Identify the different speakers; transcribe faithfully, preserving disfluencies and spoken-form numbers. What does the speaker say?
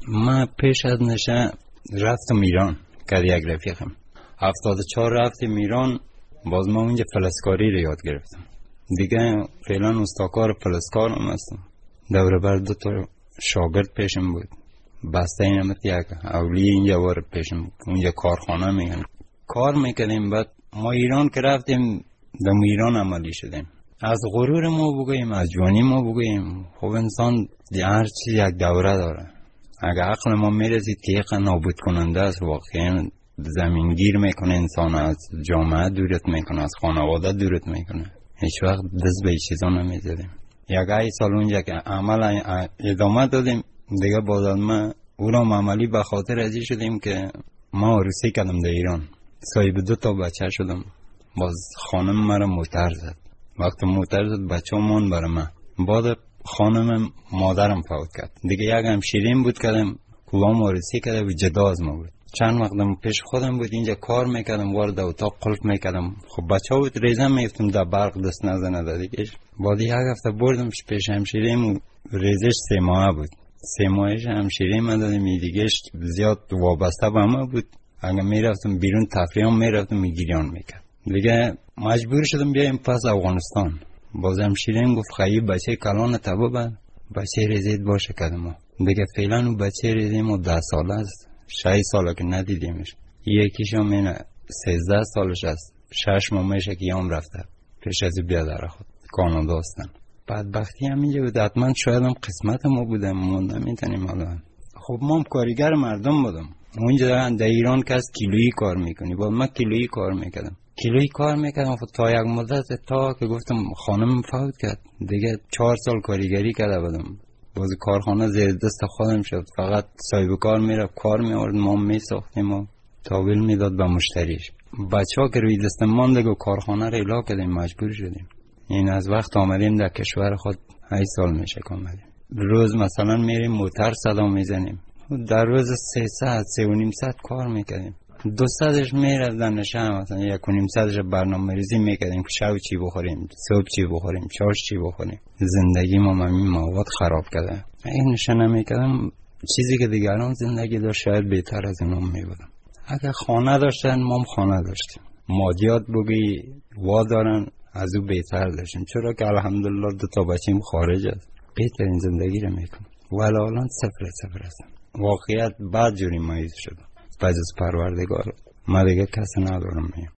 Speaker 1: من پیش از نشه رفتم ایران که یک رفیقم هفتاد و چهار رفتم ایران. باز ما اونجا فلسکاری رو یاد گرفتم دیگه. فعلا استاکار فلسکارم هستم. دوره بر دو تا شاگرد پیشم بود. بسته اینم یک اولی اینجا وارد پیشم. اونجا کارخانه میگن کار میکردیم. بعد ما ایران که رفتیم دم ایران عملی شدیم. از غرور ما بگوییم، از جوانی ما بگوییم، خب انسان هر چیز یک دوره داره. اگه عقل ما میرسید که یک نابود کننده است، واقعا زمینگیر میکنه انسان، از جامعه دورت میکنه، از خانواده دورت میکنه. هیچ وقت دست به چیزا نمیزدیم. یک ای سال اونجا که عمل ادامه دادیم دیگه. باز ما او را عملی به خاطر ازی شدیم که ما عروسی کردم در ایران. صاحب دو تا بچه شدم. باز خانم مرا موتر زد. وقتی موتر زد بچه مون برای من. بعد خانم مادرم فوت کرد دیگه. یک همشیرین بود کردم کلام عروسی کرده و جدا از ما بود. چند وقتم پیش خودم بود اینجا کار میکردم، وارد اتاق قلف میکردم. خب بچه ها بود ریزم میفتم در برق دست نزنه دیگه. بعد یک هفته بردم پیش همشیرین، ریزش سه ماه بود. سه ماهش همشیرین من دادم دیگهش زیاد وابسته به ما بود. اگه میرفتم بیرون تفریح میرفتم میگیریان میکرد دیگه. مجبور شدم بیایم پس افغانستان. بازم شیرین گفت خیلی بچه کلان تبا بند بچه ریزید باشه کدما دیگه. فعلا اون بچه ریزیم و ده ساله است. شش ساله که ندیدیمش. یکیش هم اینه سیزده سالش است. شش ماهشه که یام رفته پیش از بیاد در خود کانادا هستن. بدبختی هم اینجا بود. حتما شاید هم قسمت ما بودم، ما نمیتونیم حالا. خب ما هم کارگر مردم بودم. اونجا در ایران که از کیلویی کار میکنی، با من کیلویی کار میکردم. کیلویی کار میکردم تا یک مدت، تا که گفتم خانم فوت کرد دیگه. چهار سال کارگری کرده بودم. باز کارخانه زیر دست خودم شد. فقط صاحب کار میرفت کار میآورد، ما میساختیم و تحویل میداد به مشتریش. بچه ها که روی دست ماند و کارخانه رو اعلا کردیم، مجبور شدیم. این از وقت آمدیم در کشور خود هشت سال میشه که آمدیم. روز مثلا میریم موتر صدا میزنیم. در روز سه ساعت سه و نیم ساعت کار میکردیم. دو ساعتش میرفت در نشه، مثلا یک و نیم ساعتش برنامه ریزی میکردیم که شب چی بخوریم، صبح چی بخوریم، چاش چی بخوریم. زندگی ما همین مواد خراب کرده. این نشه نمیکردم چیزی که دیگران زندگی داشت شاید بهتر از اونم میبودم. اگه خانه داشتن ما هم خانه داشتیم. مادیات بگی وا دارن از او بهتر داشتیم، چرا که الحمدلله دو تا بچیم خارج است. بهترین زندگی رو میکنم. ولی الان صفر صفر هستم. واقعیت بعد جوری مایز شدم. بعد از پروردگار ما دیگه کسی ندارم. میم